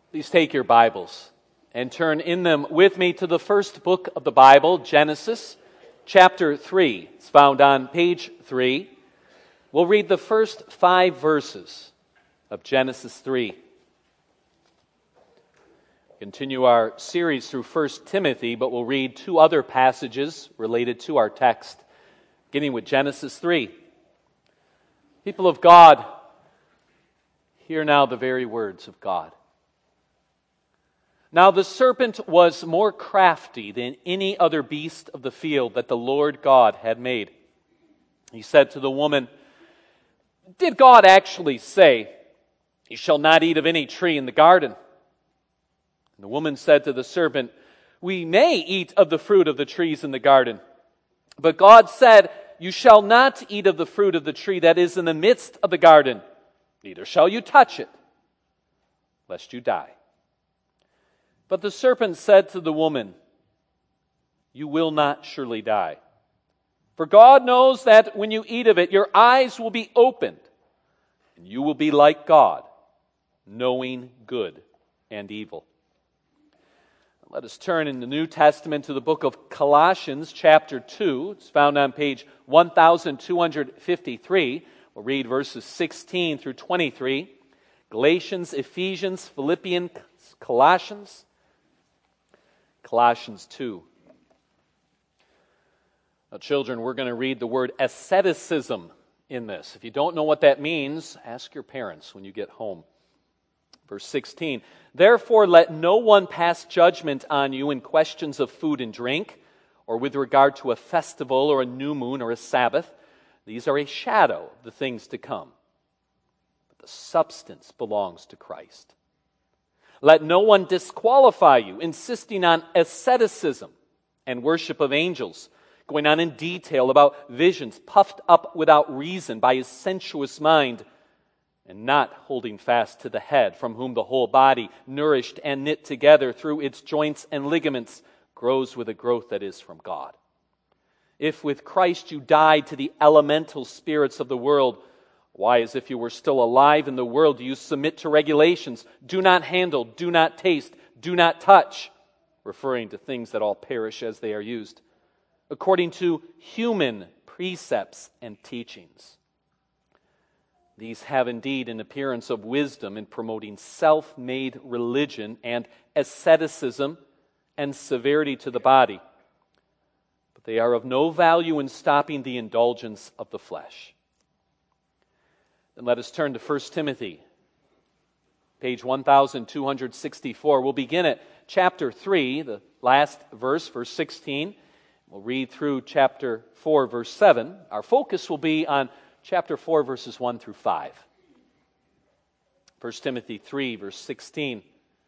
Please take your Bibles and turn in them with me to the first book of the Bible, Genesis, chapter 3. It's found on page 3. We'll read the first 5 verses of Genesis 3. Continue our series through 1 Timothy, but we'll read 2 other passages related to our text, beginning with Genesis 3. People of God, hear now the very words of God. Now the serpent was more crafty than any other beast of the field that the Lord God had made. He said to the woman, "Did God actually say, 'You shall not eat of any tree in the garden'?" And the woman said to the serpent, "We may eat of the fruit of the trees in the garden. But God said, 'You shall not eat of the fruit of the tree that is in the midst of the garden, neither shall you touch it, lest you die.' But the serpent said to the woman, 'You will not surely die. For God knows that when you eat of it, your eyes will be opened, and you will be like God, knowing good and evil.'" Let us turn in the New Testament to the book of Colossians, chapter 2. It's found on page 1253. We'll read verses 16 through 23. Galatians, Ephesians, Philippians, Colossians 2. Now, children, we're going to read the word asceticism in this. If you don't know what that means, ask your parents when you get home. Verse 16, "Therefore let no one pass judgment on you in questions of food and drink, or with regard to a festival or a new moon or a Sabbath. These are a shadow of the things to come. But the substance belongs to Christ. Let no one disqualify you, insisting on asceticism and worship of angels, going on in detail about visions, puffed up without reason by his sensuous mind, and not holding fast to the head, from whom the whole body, nourished and knit together through its joints and ligaments, grows with a growth that is from God. If with Christ you died to the elemental spirits of the world, why, as if you were still alive in the world, do you submit to regulations? Do not handle, do not taste, do not touch," referring to things that all perish as they are used, "according to human precepts and teachings. These have indeed an appearance of wisdom in promoting self-made religion and asceticism and severity to the body, but they are of no value in stopping the indulgence of the flesh." Then let us turn to 1 Timothy, page 1264. We'll begin at chapter 3, the last verse, verse 16. We'll read through chapter 4, verse 7. Our focus will be on chapter 4, verses 1 through 5. 1 Timothy 3, verse 16.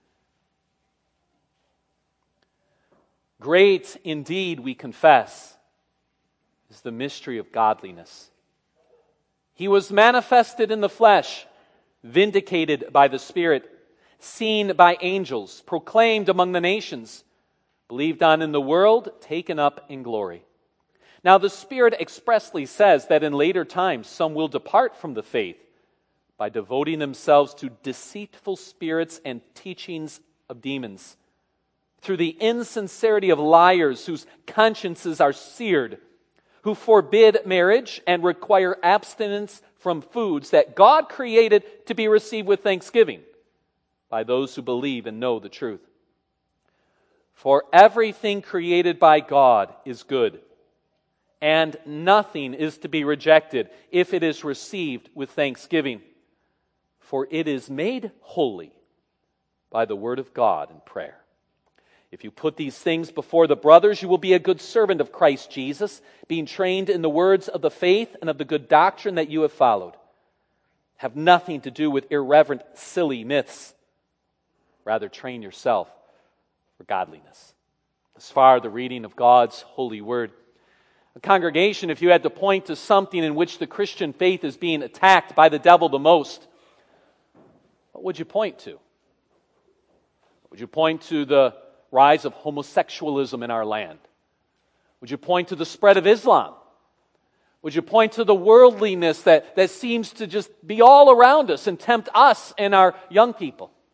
"Great indeed, we confess, is the mystery of godliness. He was manifested in the flesh, vindicated by the Spirit, seen by angels, proclaimed among the nations, believed on in the world, taken up in glory. Now the Spirit expressly says that in later times some will depart from the faith by devoting themselves to deceitful spirits and teachings of demons, through the insincerity of liars whose consciences are seared, who forbid marriage and require abstinence from foods that God created to be received with thanksgiving by those who believe and know the truth. For everything created by God is good, and nothing is to be rejected if it is received with thanksgiving, for it is made holy by the word of God and prayer. If you put these things before the brothers, you will be a good servant of Christ Jesus, being trained in the words of the faith and of the good doctrine that you have followed. Have nothing to do with irreverent, silly myths. Rather, train yourself for godliness." As far the reading of God's holy word. A congregation, if you had to point to something in which the Christian faith is being attacked by the devil the most, what would you point to? Would you point to the rise of homosexualism in our land? Would you point to the spread of Islam? Would you point to the worldliness that seems to just be all around us and tempt us and our young people?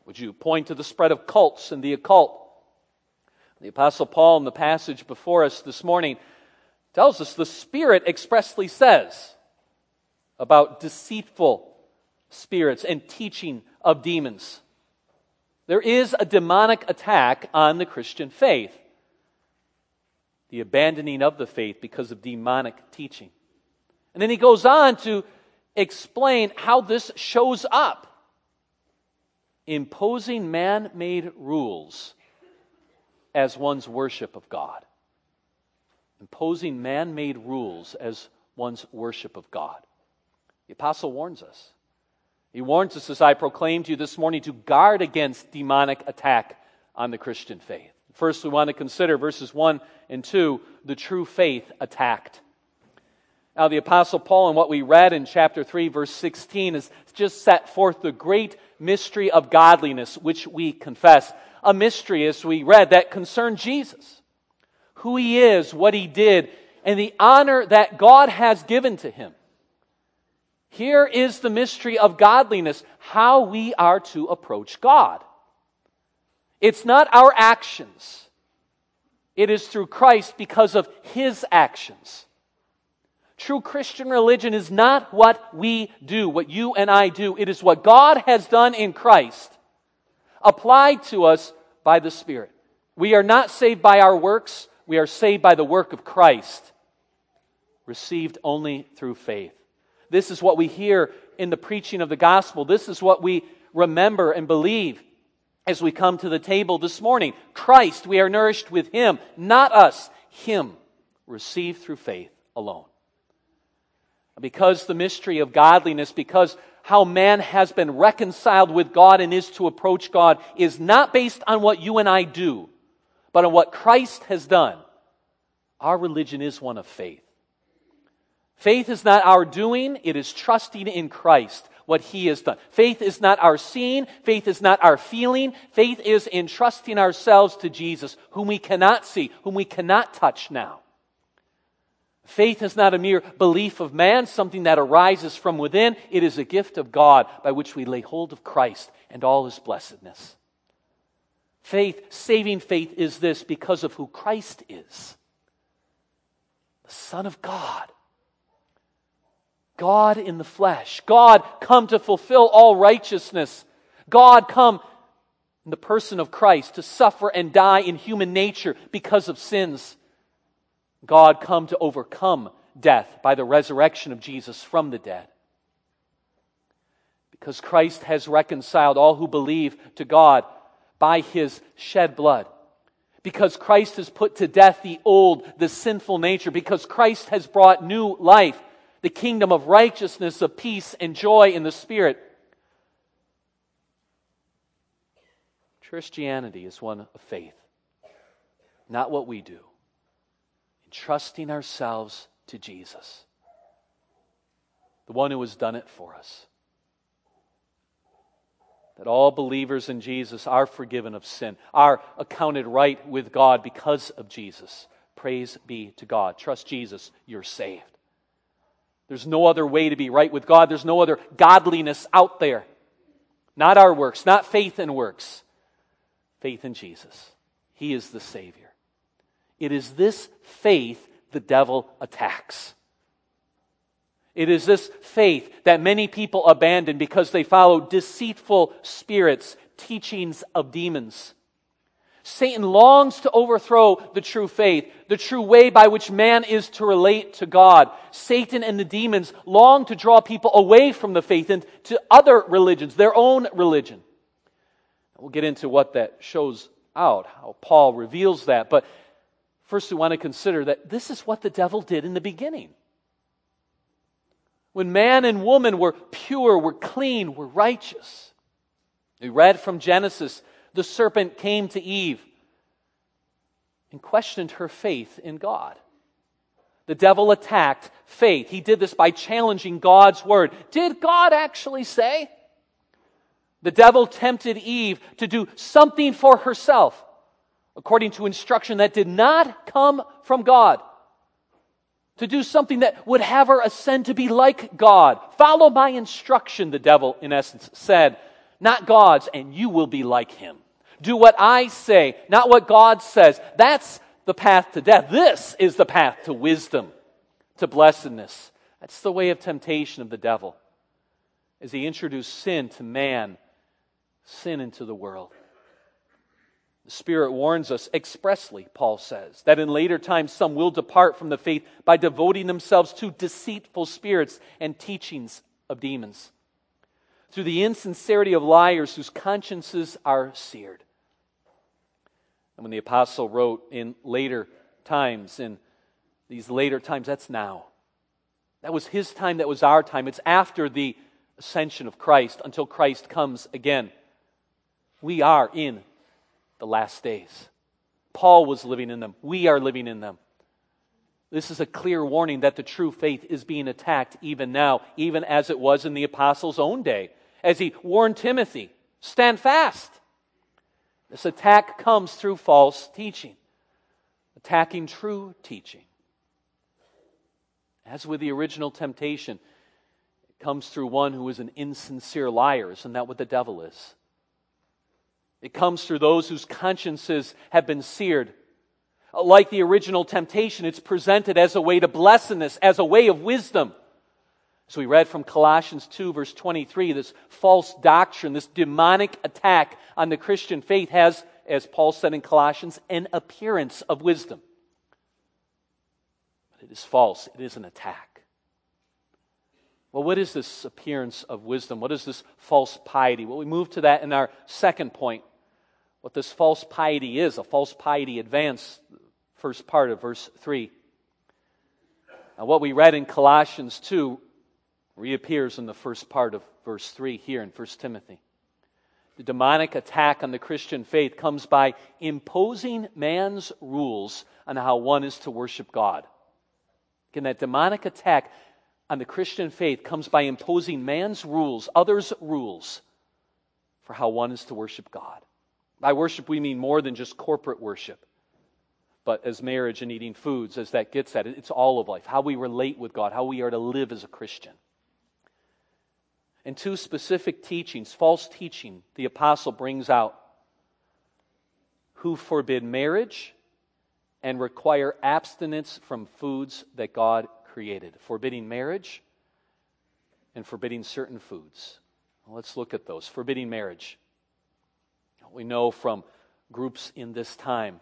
Would you point to the spread of cults and the occult? The Apostle Paul in the passage before us this morning tells us the Spirit expressly says about deceitful spirits and teaching of demons. There is a demonic attack on the Christian faith. The abandoning of the faith because of demonic teaching. And then he goes on to explain how this shows up. Imposing man-made rules as one's worship of God. Imposing man-made rules as one's worship of God. The apostle warns us. He warns us, as I proclaimed to you this morning, to guard against demonic attack on the Christian faith. First, we want to consider verses 1 and 2, the true faith attacked. Now, the Apostle Paul, in what we read in chapter 3, verse 16, has just set forth the great mystery of godliness, which we confess. A mystery, as we read, that concerned Jesus. Who He is, what He did, and the honor that God has given to Him. Here is the mystery of godliness, how we are to approach God. It's not our actions. It is through Christ because of His actions. True Christian religion is not what we do, what you and I do. It is what God has done in Christ, applied to us by the Spirit. We are not saved by our works. We are saved by the work of Christ, received only through faith. This is what we hear in the preaching of the gospel. This is what we remember and believe as we come to the table this morning. Christ, we are nourished with Him, not us. Him, received through faith alone. Because the mystery of godliness, because how man has been reconciled with God and is to approach God is not based on what you and I do, but on what Christ has done. Our religion is one of faith. Faith is not our doing, it is trusting in Christ, what He has done. Faith is not our seeing, faith is not our feeling, faith is entrusting ourselves to Jesus, whom we cannot see, whom we cannot touch now. Faith is not a mere belief of man, something that arises from within. It is a gift of God by which we lay hold of Christ and all His blessedness. Faith, saving faith, is this because of who Christ is. The Son of God. God in the flesh. God come to fulfill all righteousness. God come in the person of Christ to suffer and die in human nature because of sins. God come to overcome death by the resurrection of Jesus from the dead. Because Christ has reconciled all who believe to God by His shed blood. Because Christ has put to death the old, the sinful nature. Because Christ has brought new life, the kingdom of righteousness, of peace and joy in the Spirit. Christianity is one of faith, not what we do. Entrusting ourselves to Jesus, the one who has done it for us. That all believers in Jesus are forgiven of sin, are accounted right with God because of Jesus. Praise be to God. Trust Jesus, you're saved. There's no other way to be right with God. There's no other godliness out there. Not our works, not faith in works. Faith in Jesus. He is the Savior. It is this faith the devil attacks. It is this faith that many people abandon because they follow deceitful spirits, teachings of demons. Satan longs to overthrow the true faith, the true way by which man is to relate to God. Satan and the demons long to draw people away from the faith and to other religions, their own religion. We'll get into what that shows out, how Paul reveals that. But first we want to consider that this is what the devil did in the beginning. When man and woman were pure, were clean, were righteous. We read from Genesis, the serpent came to Eve and questioned her faith in God. The devil attacked faith. He did this by challenging God's word. Did God actually say? The devil tempted Eve to do something for herself, according to instruction that did not come from God. To do something that would have her ascend to be like God. Follow my instruction, the devil, in essence, said. not God's, and you will be like him. Do what I say, not what God says. That's the path to death. This is the path to wisdom, to blessedness. That's the way of temptation of the devil, as he introduced sin to man, sin into the world. The Spirit warns us expressly, Paul says, that in later times some will depart from the faith by devoting themselves to deceitful spirits and teachings of demons, through the insincerity of liars whose consciences are seared. And when the apostle wrote in later times, that's now. That was his time, that was our time. It's after the ascension of Christ, until Christ comes again. We are in the last days. Paul was living in them. We are living in them. This is a clear warning that the true faith is being attacked even now, even as it was in the apostles' own day, as he warned Timothy, stand fast. This attack comes through false teaching, attacking true teaching. As with the original temptation, it comes through one who is an insincere liar. Isn't that what the devil is? It comes through those whose consciences have been seared. Like the original temptation, it's presented as a way to blessedness, as a way of wisdom. So we read from Colossians 2, verse 23, this false doctrine, this demonic attack on the Christian faith has, as Paul said in Colossians, an appearance of wisdom. But it is false. It is an attack. Well, what is this appearance of wisdom? What is this false piety? Well, we move to that in our second point. What this false piety is, a false piety advance, first part of verse 3. Now, what we read in Colossians 2 reappears in the first part of verse 3 here in 1 Timothy. The demonic attack on the Christian faith comes by imposing man's rules on how one is to worship God. Again, that demonic attack on the Christian faith comes by imposing man's rules, others' rules, for how one is to worship God. By worship, we mean more than just corporate worship, but as marriage and eating foods, as that gets at it, it's all of life, how we relate with God, how we are to live as a Christian. And two specific teachings, false teaching, the apostle brings out, who forbid marriage and require abstinence from foods that God created. Forbidding marriage and forbidding certain foods. Well, let's look at those. Forbidding marriage. We know from groups in this time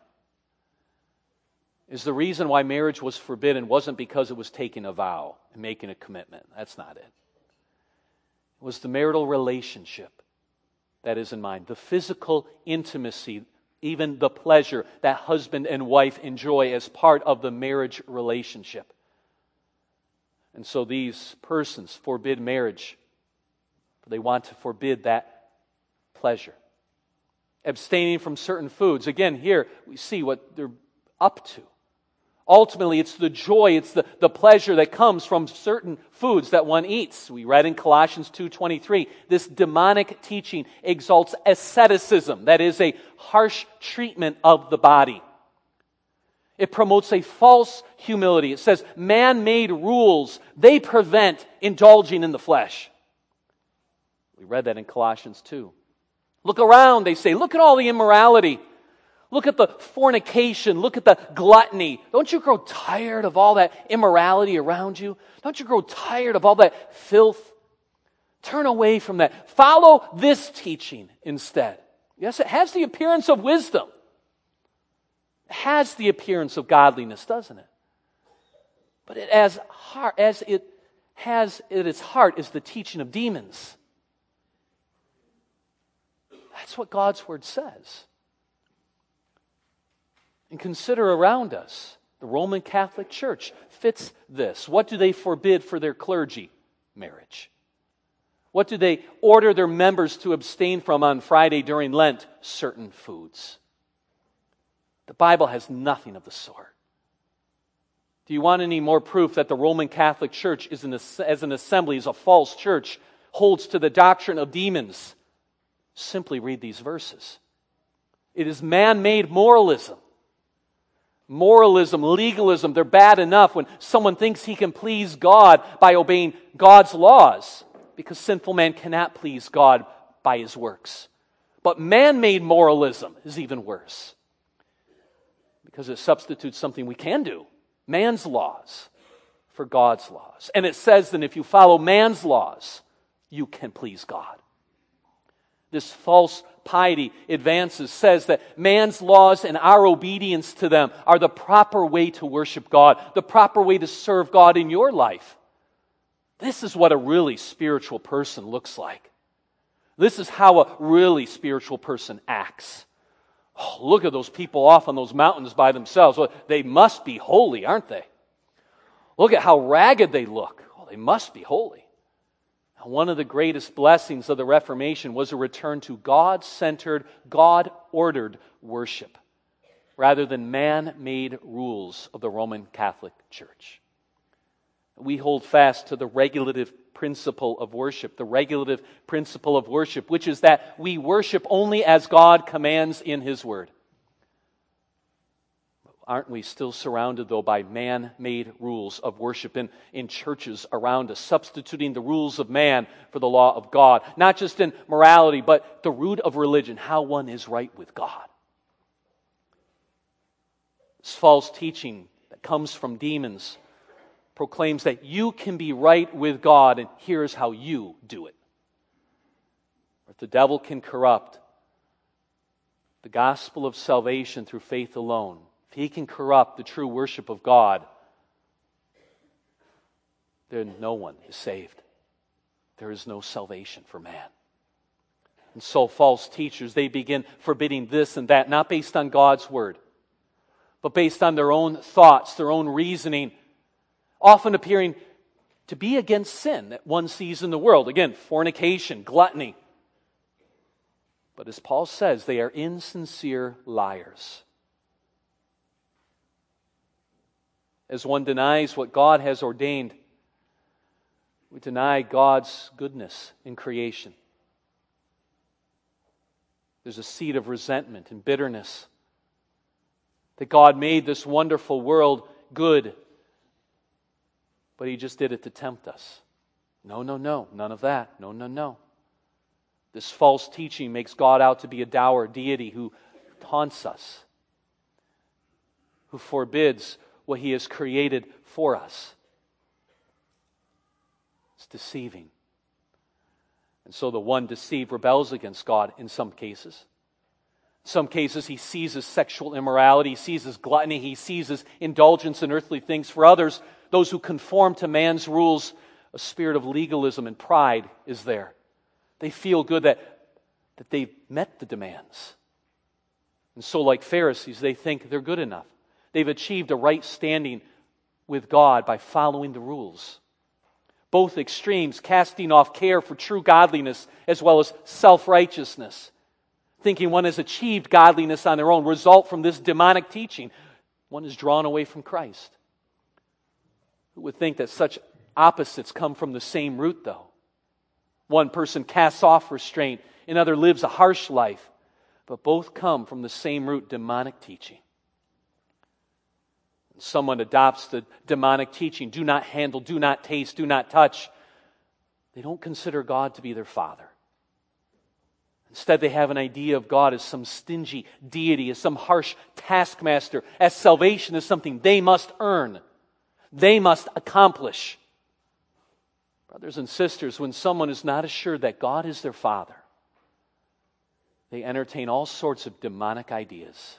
is the reason why marriage was forbidden wasn't because it was taking a vow and making a commitment. That's not it. It was the marital relationship that is in mind. The physical intimacy, even the pleasure that husband and wife enjoy as part of the marriage relationship. And so these persons forbid marriage. They want to forbid that pleasure. Abstaining from certain foods. Again, here we see what they're up to. Ultimately, it's the joy, it's the pleasure that comes from certain foods that one eats. We read in Colossians 2:23, this demonic teaching exalts asceticism. That is a harsh treatment of the body. It promotes a false humility. It says man-made rules, they prevent indulging in the flesh. We read that in Colossians 2. Look around, they say. Look at all the immorality. Look at the fornication. Look at the gluttony. Don't you grow tired of all that immorality around you? Don't you grow tired of all that filth? Turn away from that. Follow this teaching instead. Yes, it has the appearance of wisdom. It has the appearance of godliness, doesn't it? But it as it has at its heart is the teaching of demons. That's what God's Word says. And consider around us. The Roman Catholic Church fits this. What do they forbid for their clergy? Marriage. What do they order their members to abstain from on Friday during Lent? Certain foods. The Bible has nothing of the sort. Do you want any more proof that the Roman Catholic Church as an assembly is a false church, holds to the doctrine of demons? Simply read these verses. It is man-made moralism. Moralism, legalism, they're bad enough when someone thinks he can please God by obeying God's laws, because sinful man cannot please God by his works. But man-made moralism is even worse, because it substitutes something we can do, man's laws, for God's laws. And it says that if you follow man's laws, you can please God. This false piety says that man's laws and our obedience to them are the proper way to worship God, the proper way to serve God in your life. This is what a really spiritual person looks like. This is how a really spiritual person acts. Oh, look at those people off on those mountains by themselves. Well, they must be holy, aren't they? Look at how ragged they look. Oh, they must be holy. Now, one of the greatest blessings of the Reformation was a return to God-centered, God-ordered worship, rather than man-made rules of the Roman Catholic Church. We hold fast to the regulative principle of worship, which is that we worship only as God commands in His Word. Aren't we still surrounded, though, by man-made rules of worship in churches around us, substituting the rules of man for the law of God? Not just in morality, but the root of religion, how one is right with God. This false teaching that comes from demons proclaims that you can be right with God, and here's how you do it. If the devil can corrupt the gospel of salvation through faith alone, if he can corrupt the true worship of God, then no one is saved. There is no salvation for man. And so false teachers, they begin forbidding this and that, not based on God's word, but based on their own thoughts, their own reasoning, often appearing to be against sin that one sees in the world. Again, fornication, gluttony. But as Paul says, they are insincere liars. As one denies what God has ordained, we deny God's goodness in creation. There's a seed of resentment and bitterness that God made this wonderful world good, but He just did it to tempt us. No, none of that. No. This false teaching makes God out to be a dour deity who taunts us, who forbids what He has created for us. It's deceiving. And so the one deceived rebels against God in some cases. In some cases, he seizes sexual immorality, he seizes gluttony, he seizes indulgence in earthly things. For others, those who conform to man's rules, a spirit of legalism and pride is there. They feel good that they've met the demands. And so, like Pharisees, they think they're good enough. They've achieved a right standing with God by following the rules. Both extremes casting off care for true godliness as well as self-righteousness, thinking one has achieved godliness on their own, result from this demonic teaching. One is drawn away from Christ. Who would think that such opposites come from the same root, though? One person casts off restraint, another lives a harsh life, but both come from the same root, demonic teaching. Someone adopts the demonic teaching, do not handle, do not taste, do not touch. They don't consider God to be their Father. Instead, they have an idea of God as some stingy deity, as some harsh taskmaster, as salvation is something they must earn, they must accomplish. Brothers and sisters, when someone is not assured that God is their Father, they entertain all sorts of demonic ideas.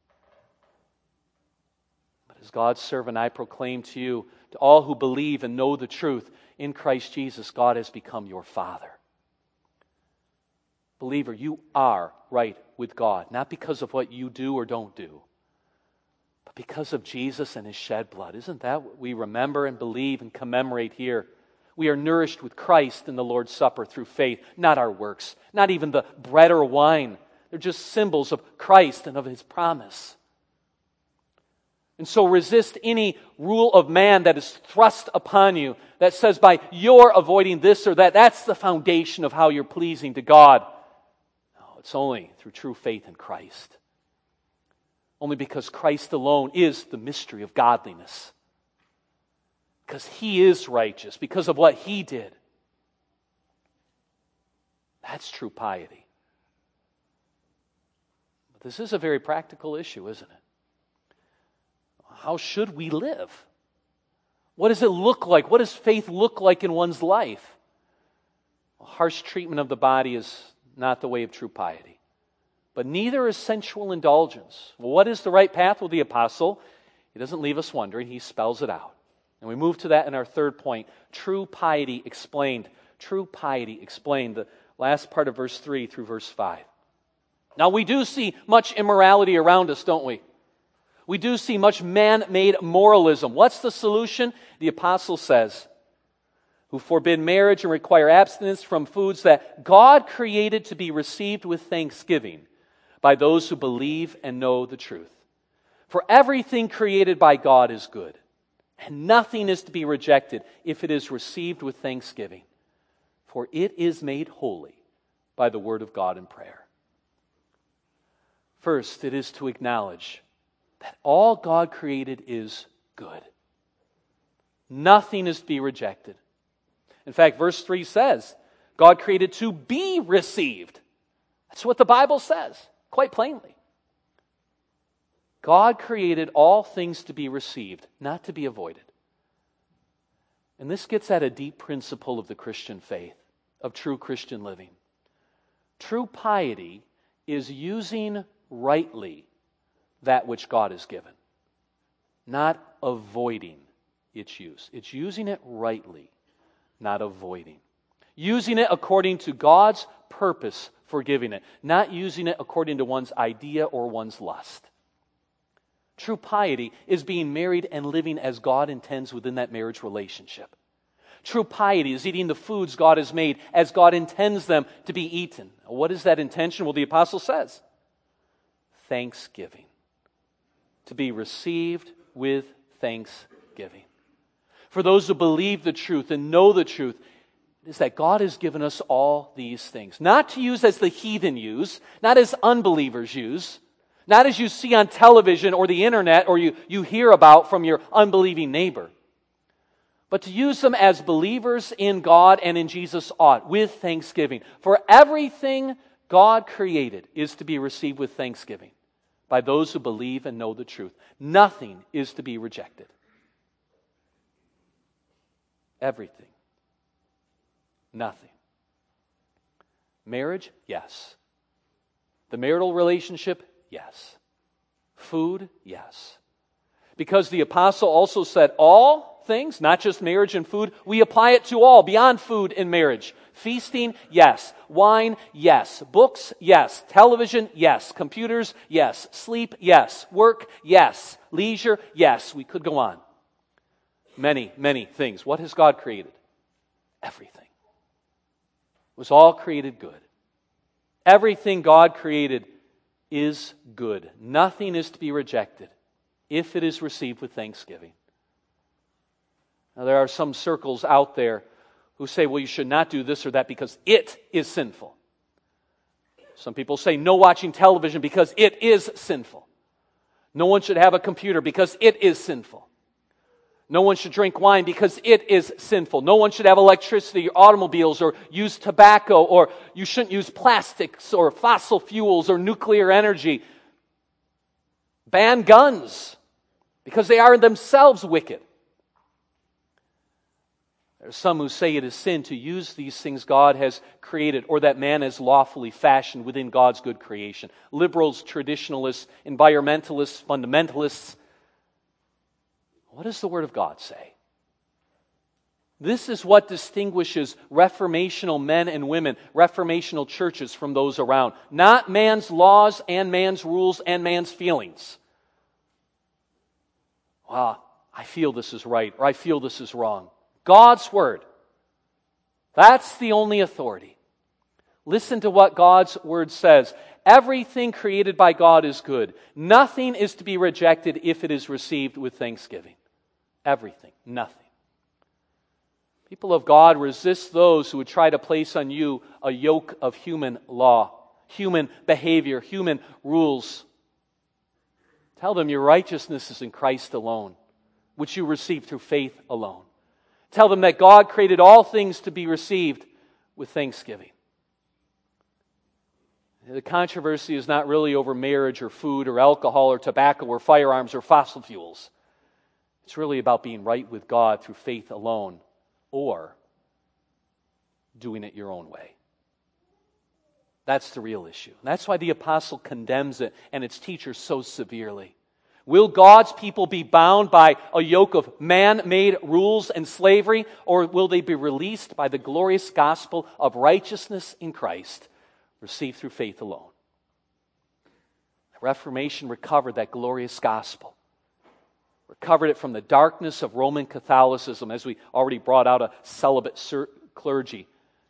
As God's servant, I proclaim to you, to all who believe and know the truth, in Christ Jesus, God has become your Father. Believer, you are right with God, not because of what you do or don't do, but because of Jesus and His shed blood. Isn't that what we remember and believe and commemorate here? We are nourished with Christ in the Lord's Supper through faith, not our works, not even the bread or wine. They're just symbols of Christ and of His promise. And so resist any rule of man that is thrust upon you that says by your avoiding this or that, that's the foundation of how you're pleasing to God. No, it's only through true faith in Christ. Only because Christ alone is the mystery of godliness. Because He is righteous, because of what He did. That's true piety. But this is a very practical issue, isn't it? How should we live? What does it look like? What does faith look like in one's life? Well, harsh treatment of the body is not the way of true piety. But neither is sensual indulgence. Well, what is the right path? Well, the apostle, he doesn't leave us wondering. He spells it out. And we move to that in our third point. True piety explained. True piety explained. The last part of verse 3 through verse 5. Now, we do see much immorality around us, don't we? We do see much man-made moralism. What's the solution? The apostle says, who forbid marriage and require abstinence from foods that God created to be received with thanksgiving by those who believe and know the truth. For everything created by God is good, and nothing is to be rejected if it is received with thanksgiving, for it is made holy by the word of God and prayer. First, it is to acknowledge that all God created is good. Nothing is to be rejected. In fact, verse 3 says, God created to be received. That's what the Bible says, quite plainly. God created all things to be received, not to be avoided. And this gets at a deep principle of the Christian faith, of true Christian living. True piety is using rightly that which God has given, not avoiding its use. It's using it rightly, not avoiding. Using it according to God's purpose for giving it, not using it according to one's idea or one's lust. True piety is being married and living as God intends within that marriage relationship. True piety is eating the foods God has made as God intends them to be eaten. What is that intention? Well, the apostle says, thanksgiving. To be received with thanksgiving. For those who believe the truth and know the truth, it is that God has given us all these things. Not to use as the heathen use, not as unbelievers use, not as you see on television or the internet or you hear about from your unbelieving neighbor, but to use them as believers in God and in Jesus ought, with thanksgiving. For everything God created is to be received with thanksgiving by those who believe and know the truth. Nothing is to be rejected. Everything. Nothing. Marriage? Yes. The marital relationship? Yes. Food? Yes. Because the apostle also said all things, not just marriage and food, we apply it to all, beyond food and marriage. Feasting? Yes. Wine? Yes. Books? Yes. Television? Yes. Computers? Yes. Sleep? Yes. Work? Yes. Leisure? Yes. We could go on. Many, many things. What has God created? Everything. It was all created good. Everything God created is good. Nothing is to be rejected if it is received with thanksgiving. Now, there are some circles out there who say, well, you should not do this or that because it is sinful. Some people say no watching television because it is sinful. No one should have a computer because it is sinful. No one should drink wine because it is sinful. No one should have electricity or automobiles or use tobacco, or you shouldn't use plastics or fossil fuels or nuclear energy. Ban guns because they are themselves wicked. There are some who say it is sin to use these things God has created or that man has lawfully fashioned within God's good creation. Liberals, traditionalists, environmentalists, fundamentalists. What does the Word of God say? This is what distinguishes reformational men and women, reformational churches from those around. Not man's laws and man's rules and man's feelings. Well, I feel this is right or I feel this is wrong. God's Word. That's the only authority. Listen to what God's Word says. Everything created by God is good. Nothing is to be rejected if it is received with thanksgiving. Everything. Nothing. People of God, resist those who would try to place on you a yoke of human law, human behavior, human rules. Tell them your righteousness is in Christ alone, which you receive through faith alone. Tell them that God created all things to be received with thanksgiving. The controversy is not really over marriage or food or alcohol or tobacco or firearms or fossil fuels. It's really about being right with God through faith alone or doing it your own way. That's the real issue. That's why the apostle condemns it and its teachers so severely. Will God's people be bound by a yoke of man-made rules and slavery, or will they be released by the glorious gospel of righteousness in Christ, received through faith alone? The Reformation recovered that glorious gospel, recovered it from the darkness of Roman Catholicism, as we already brought out a celibate clergy,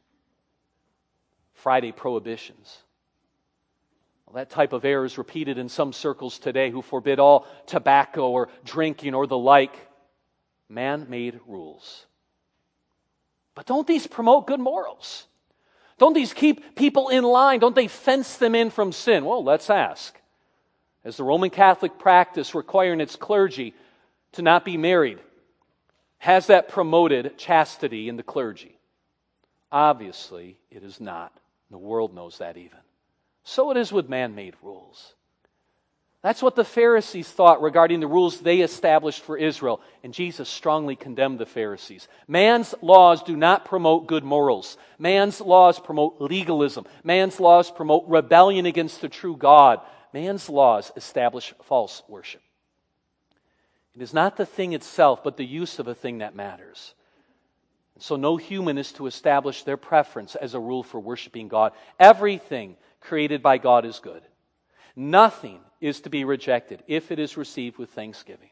Friday prohibitions. That type of error is repeated in some circles today who forbid all tobacco or drinking or the like. Man-made rules. But don't these promote good morals? Don't these keep people in line? Don't they fence them in from sin? Well, let's ask. As the Roman Catholic practice requiring its clergy to not be married, has that promoted chastity in the clergy? Obviously, it is not. The world knows that even. So it is with man-made rules. That's what the Pharisees thought regarding the rules they established for Israel, and Jesus strongly condemned the Pharisees. Man's laws do not promote good morals. Man's laws promote legalism. Man's laws promote rebellion against the true God. Man's laws establish false worship. It is not the thing itself, but the use of a thing that matters. So no human is to establish their preference as a rule for worshiping God. Everything created by God is good. Nothing is to be rejected if it is received with thanksgiving.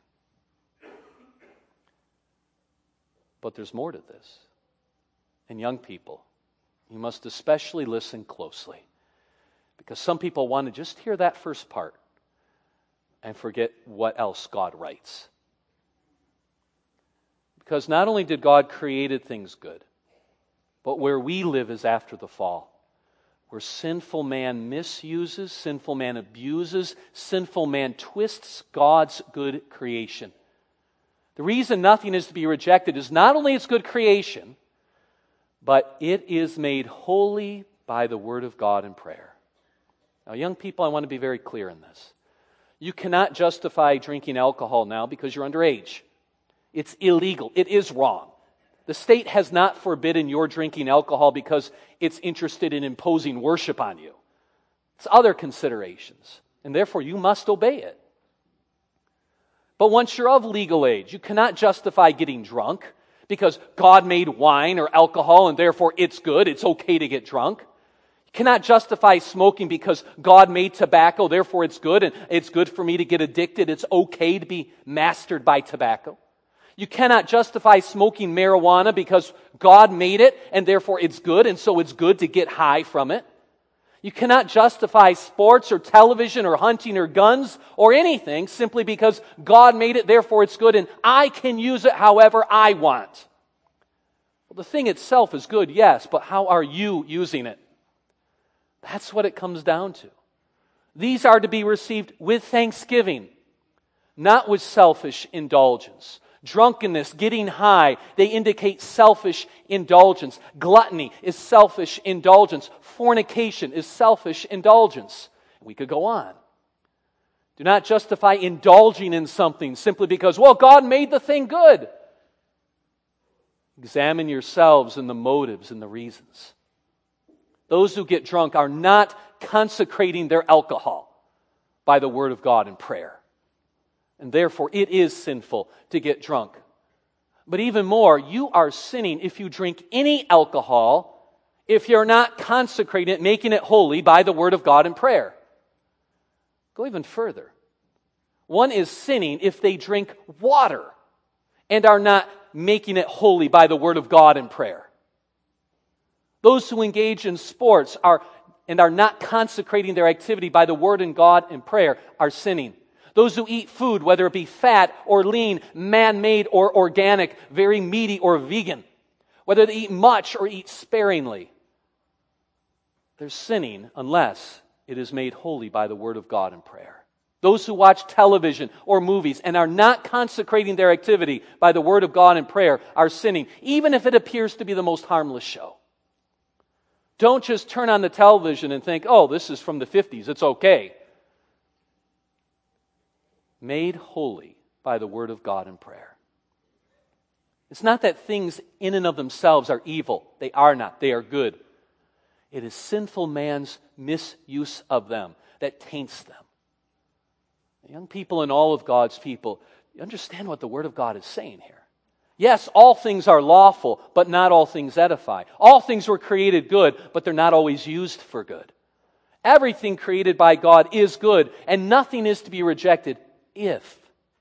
But there's more to this. And young people, you must especially listen closely. Because some people want to just hear that first part and forget what else God writes. Because not only did God create things good, but where we live is after the fall. Where sinful man misuses, sinful man abuses, sinful man twists God's good creation. The reason nothing is to be rejected is not only its good creation, but it is made holy by the Word of God and prayer. Now, young people, I want to be very clear in this. You cannot justify drinking alcohol now because you're underage. It's illegal. It is wrong. The state has not forbidden your drinking alcohol because it's interested in imposing worship on you. It's other considerations, and therefore you must obey it. But once you're of legal age, you cannot justify getting drunk because God made wine or alcohol and therefore it's good, it's okay to get drunk. You cannot justify smoking because God made tobacco, therefore it's good, and it's good for me to get addicted, it's okay to be mastered by tobacco. You cannot justify smoking marijuana because God made it and therefore it's good, and so it's good to get high from it. You cannot justify sports or television or hunting or guns or anything simply because God made it, therefore it's good, and I can use it however I want. Well, the thing itself is good, yes, but how are you using it? That's what it comes down to. These are to be received with thanksgiving, not with selfish indulgence. Drunkenness, getting high, they indicate selfish indulgence. Gluttony is selfish indulgence. Fornication is selfish indulgence. We could go on. Do not justify indulging in something simply because, well, God made the thing good. Examine yourselves in the motives and the reasons. Those who get drunk are not consecrating their alcohol by the Word of God and prayer. And therefore, it is sinful to get drunk. But even more, you are sinning if you drink any alcohol if you're not consecrating it, making it holy by the Word of God and prayer. Go even further. One is sinning if they drink water and are not making it holy by the Word of God and prayer. Those who engage in sports are not consecrating their activity by the Word and God and prayer are sinning. Those who eat food, whether it be fat or lean, man-made or organic, very meaty or vegan, whether they eat much or eat sparingly, they're sinning unless it is made holy by the Word of God and prayer. Those who watch television or movies and are not consecrating their activity by the Word of God and prayer are sinning, even if it appears to be the most harmless show. Don't just turn on the television and think, oh, this is from the 50s, it's okay. Made holy by the Word of God and prayer. It's not that things in and of themselves are evil. They are not. They are good. It is sinful man's misuse of them that taints them. Young people and all of God's people, you understand what the Word of God is saying here. Yes, all things are lawful, but not all things edify. All things were created good, but they're not always used for good. Everything created by God is good, and nothing is to be rejected if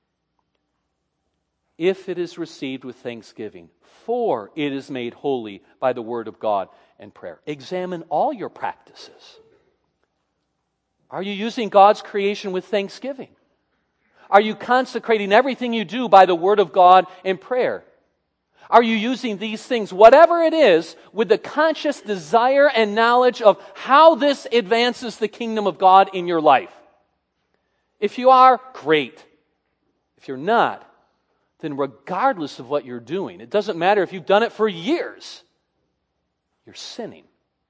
it is received with thanksgiving, for it is made holy by the Word of God and prayer. Examine all your practices. Are you using God's creation with thanksgiving? Are you consecrating everything you do by the Word of God and prayer? Are you using these things, whatever it is, with the conscious desire and knowledge of how this advances the kingdom of God in your life? If you are, great. If you're not, then regardless of what you're doing, it doesn't matter if you've done it for years, you're sinning.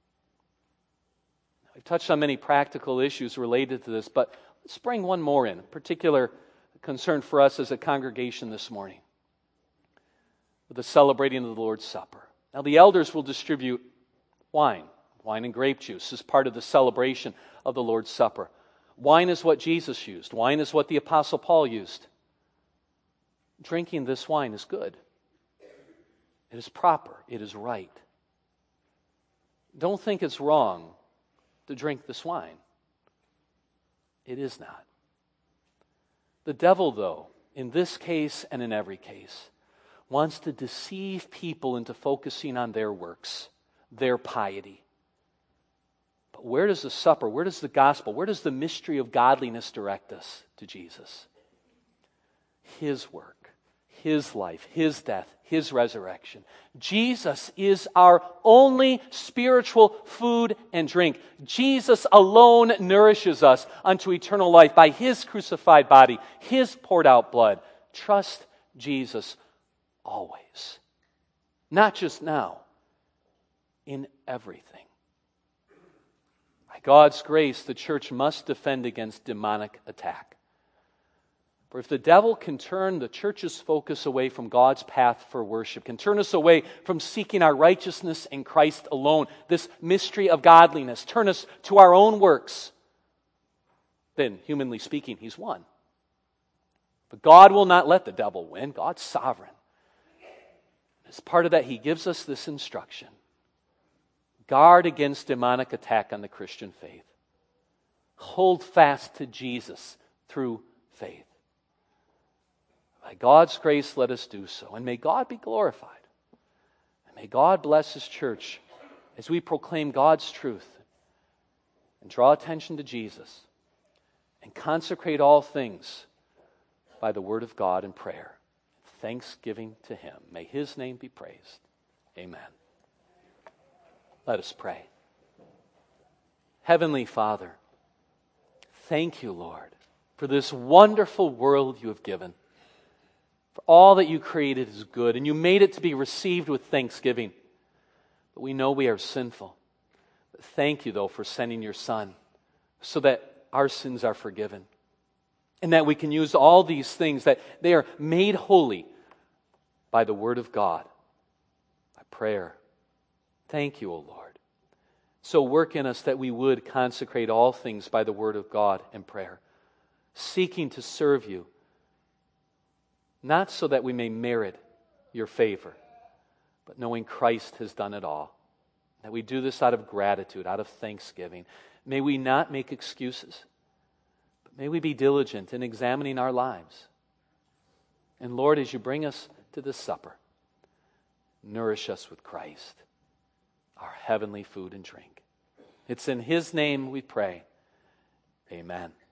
We've touched on many practical issues related to this, but let's bring one more in, a particular concern for us as a congregation this morning, with the celebrating of the Lord's Supper. Now, the elders will distribute wine and grape juice as part of the celebration of the Lord's Supper. Wine is what Jesus used. Wine is what the Apostle Paul used. Drinking this wine is good. It is proper. It is right. Don't think it's wrong to drink this wine. It is not. The devil, though, in this case and in every case, wants to deceive people into focusing on their works, their piety. But where does the supper, where does the gospel, where does the mystery of godliness direct us? To Jesus. His work, His life, His death, His resurrection. Jesus is our only spiritual food and drink. Jesus alone nourishes us unto eternal life by His crucified body, His poured out blood. Trust Jesus always. Not just now, in everything. By God's grace, the church must defend against demonic attack. For if the devil can turn the church's focus away from God's path for worship, can turn us away from seeking our righteousness in Christ alone, this mystery of godliness, turn us to our own works, then, humanly speaking, he's won. But God will not let the devil win. God's sovereign. As part of that, He gives us this instruction. Guard against demonic attack on the Christian faith. Hold fast to Jesus through faith. By God's grace, let us do so. And may God be glorified. And may God bless His church as we proclaim God's truth and draw attention to Jesus and consecrate all things by the Word of God and prayer. Thanksgiving to Him. May His name be praised. Amen. Let us pray. Heavenly Father, thank You, Lord, for this wonderful world You have given. For all that You created is good, and You made it to be received with thanksgiving. But we know we are sinful. But thank You, though, for sending Your Son so that our sins are forgiven. And that we can use all these things, that they are made holy by the Word of God, by prayer. Thank You, O Lord. So work in us that we would consecrate all things by the Word of God and prayer, seeking to serve You, not so that we may merit Your favor, but knowing Christ has done it all. That we do this out of gratitude, out of thanksgiving. May we not make excuses. May we be diligent in examining our lives. And Lord, as You bring us to this supper, nourish us with Christ, our heavenly food and drink. It's in His name we pray. Amen.